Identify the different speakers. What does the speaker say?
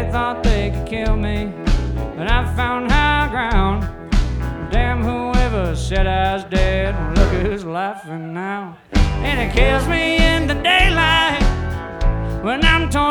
Speaker 1: They thought they could kill me, but I found high ground. Damn whoever said I was dead, look who's laughing now. And it kills me in the daylight when I'm torn